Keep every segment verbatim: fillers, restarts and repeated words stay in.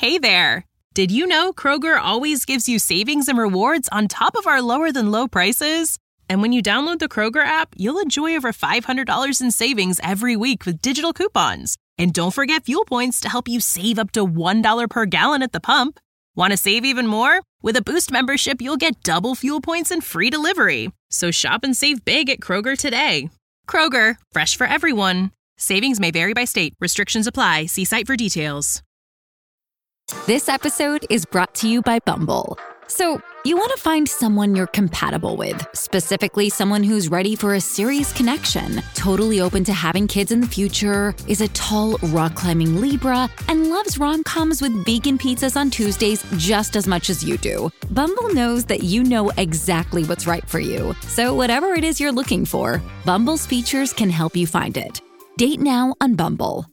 Hey there! Did you know Kroger always gives you savings and rewards on top of our lower-than-low prices? And when you download the Kroger app, you'll enjoy over five hundred dollars in savings every week with digital coupons. And don't forget fuel points to help you save up to one dollar per gallon at the pump. Want to save even more? With a Boost membership, you'll get double fuel points and free delivery. So shop and save big at Kroger today. Kroger, fresh for everyone. Savings may vary by state. Restrictions apply. See site for details. This episode is brought to you by Bumble. So, you want to find someone you're compatible with, specifically someone who's ready for a serious connection, totally open to having kids in the future, is a tall, rock-climbing Libra, and loves rom-coms with vegan pizzas on Tuesdays just as much as you do. Bumble knows that you know exactly what's right for you. So whatever it is you're looking for, Bumble's features can help you find it. Date now on Bumble.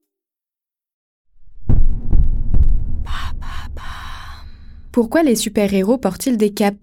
Pourquoi les super-héros portent-ils des capes ?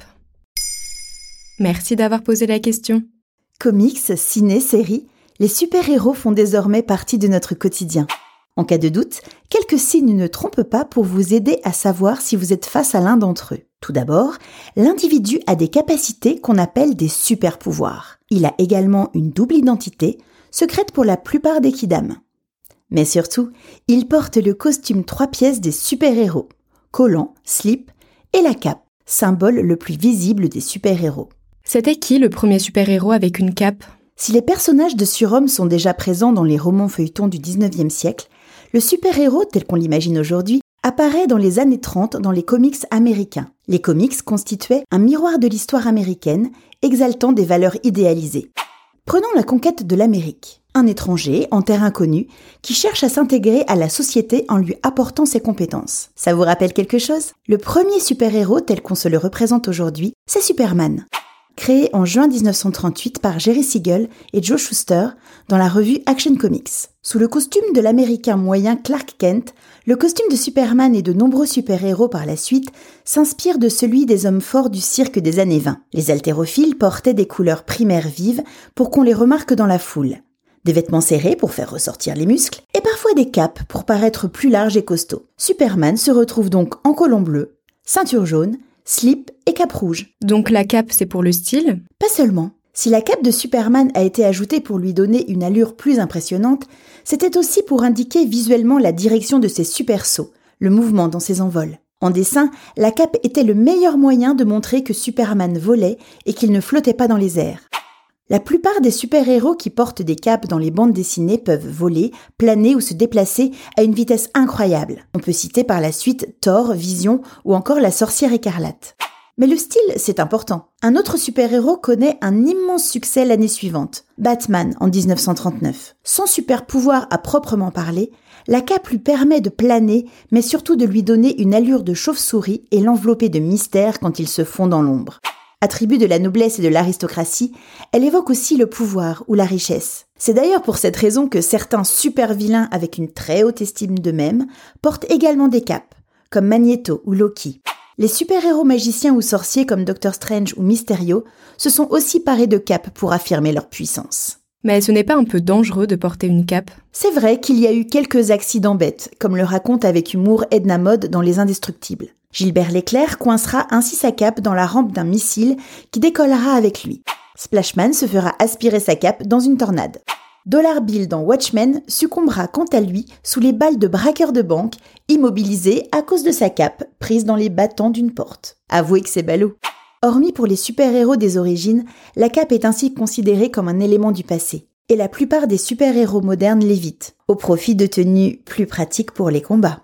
Merci d'avoir posé la question. Comics, ciné, séries, les super-héros font désormais partie de notre quotidien. En cas de doute, quelques signes ne trompent pas pour vous aider à savoir si vous êtes face à l'un d'entre eux. Tout d'abord, l'individu a des capacités qu'on appelle des super-pouvoirs. Il a également une double identité, secrète pour la plupart des kidam. Mais surtout, il porte le costume trois pièces des super-héros, collant, slip et la cape, symbole le plus visible des super-héros. C'était qui le premier super-héros avec une cape ? Si les personnages de surhommes sont déjà présents dans les romans feuilletons du dix-neuvième siècle, le super-héros tel qu'on l'imagine aujourd'hui apparaît dans les années trente dans les comics américains. Les comics constituaient un miroir de l'histoire américaine, exaltant des valeurs idéalisées. Prenons la conquête de l'Amérique. Un étranger, en terre inconnue, qui cherche à s'intégrer à la société en lui apportant ses compétences. Ça vous rappelle quelque chose ? Le premier super-héros tel qu'on se le représente aujourd'hui, c'est Superman. Créé en juin dix-neuf cent trente-huit par Jerry Siegel et Joe Shuster dans la revue Action Comics. Sous le costume de l'américain moyen Clark Kent, le costume de Superman et de nombreux super-héros par la suite s'inspire de celui des hommes forts du cirque des années vingt. Les haltérophiles portaient des couleurs primaires vives pour qu'on les remarque dans la foule. Des vêtements serrés pour faire ressortir les muscles, et parfois des capes pour paraître plus larges et costauds. Superman se retrouve donc en collant bleu, ceinture jaune, slip et cape rouge. Donc la cape, c'est pour le style ? Pas seulement. Si la cape de Superman a été ajoutée pour lui donner une allure plus impressionnante, c'était aussi pour indiquer visuellement la direction de ses super sauts, le mouvement dans ses envols. En dessin, la cape était le meilleur moyen de montrer que Superman volait et qu'il ne flottait pas dans les airs. La plupart des super-héros qui portent des capes dans les bandes dessinées peuvent voler, planer ou se déplacer à une vitesse incroyable. On peut citer par la suite Thor, Vision ou encore la sorcière écarlate. Mais le style, c'est important. Un autre super-héros connaît un immense succès l'année suivante, Batman en dix-neuf cent trente-neuf. Sans super-pouvoir à proprement parler, la cape lui permet de planer, mais surtout de lui donner une allure de chauve-souris et l'envelopper de mystère quand il se fond dans l'ombre. Attribut de la noblesse et de l'aristocratie, elle évoque aussi le pouvoir ou la richesse. C'est d'ailleurs pour cette raison que certains super-vilains avec une très haute estime d'eux-mêmes portent également des capes, comme Magneto ou Loki. Les super-héros magiciens ou sorciers comme Doctor Strange ou Mysterio se sont aussi parés de capes pour affirmer leur puissance. Mais ce n'est pas un peu dangereux de porter une cape ? C'est vrai qu'il y a eu quelques accidents bêtes, comme le raconte avec humour Edna Mode dans Les Indestructibles. Gilbert Leclerc coincera ainsi sa cape dans la rampe d'un missile qui décollera avec lui. Splashman se fera aspirer sa cape dans une tornade. Dollar Bill dans Watchmen succombera quant à lui sous les balles de braqueurs de banque, immobilisé à cause de sa cape prise dans les battants d'une porte. Avouez que c'est ballot. Hormis pour les super-héros des origines, la cape est ainsi considérée comme un élément du passé. Et la plupart des super-héros modernes l'évitent, au profit de tenues plus pratiques pour les combats.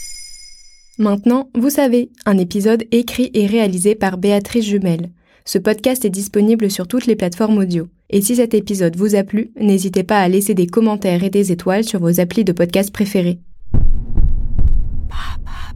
Maintenant, vous savez, un épisode écrit et réalisé par Béatrice Jumel. Ce podcast est disponible sur toutes les plateformes audio. Et si cet épisode vous a plu, n'hésitez pas à laisser des commentaires et des étoiles sur vos applis de podcast préférés.